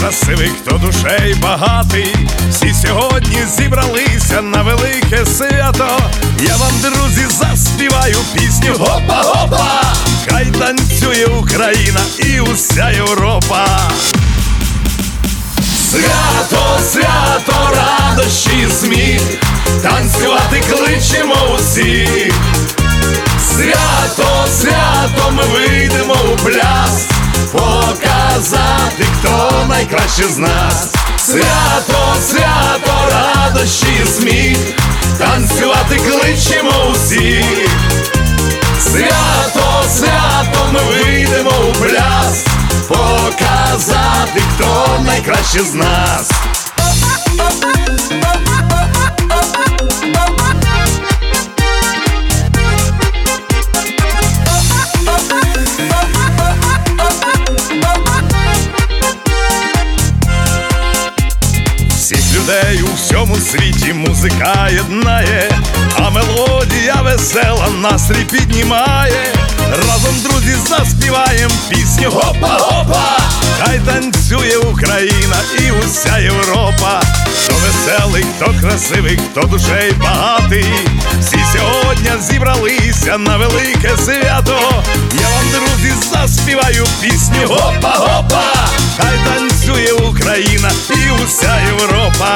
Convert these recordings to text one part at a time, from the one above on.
красивий, хто душею багатий. Всі сьогодні зібралися на велике свято. Я вам, друзі, заспіваю пісню «Гопа-гопа». Хай танцює Україна і уся Європа. Свято, свято, радощі, сміх, танцювати кличемо усіх. Свято, свято, ми вийдемо у пляс, показати, хто найкраще з нас. Свято, свято, радощі, сміх, танцювати кличемо усіх. Свято, свято, ми вийдемо у пляс, показати, хто найкраще з нас. Всіх людей у всьому світі музика єднає, а мелодія весела настрій піднімає. Разом, друзі, заспіваєм пісню «Гопа-гопа». Хай танцює Україна і уся Європа. Хто веселий, хто красивий, хто душею багатий. Всі сьогодні зібралися на велике свято. Я вам, друзі, заспіваю пісню «Гопа-гопа». Хай танцює Україна і уся Європа.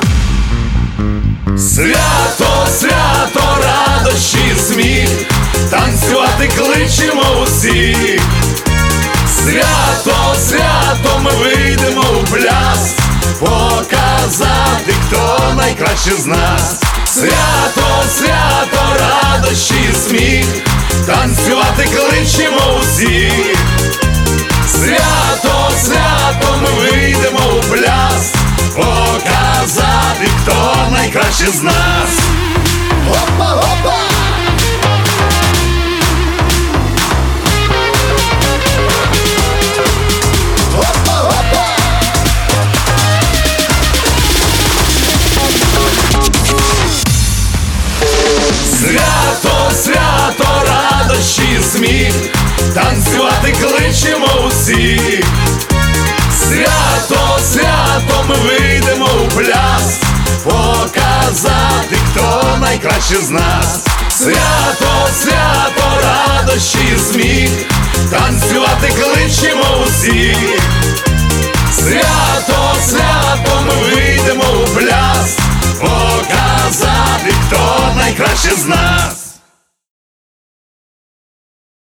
Свято, свято, радощі, сміх, танцювати кличемо усіх. Свято, свято, ми вийдемо у пляс, показати, хто найкраще з нас. Свято, свято, радощі, сміх, танцювати кличемо усіх. Свято, свято, ми вийдемо у пляс, показати, хто найкраще з нас. Гопа-гопа! Свято, свято, радощі, сміх, танцювати кличемо усіх. Свято, свято, ми вийдемо у пляс, показати, хто найкраще з нас. Свято, свято, радощі, сміх, танцювати кличемо усіх.